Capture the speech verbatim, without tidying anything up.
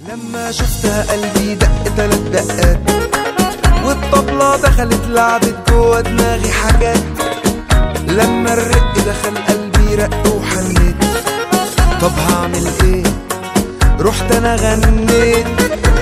لما شفتها قلبي دق تلات دقات، والطبلة دخلت لعبت جوا دماغي حاجات. لما الرق دخل قلبي رق وحنيت، طب هعمل ايه؟ رحت انا غنيت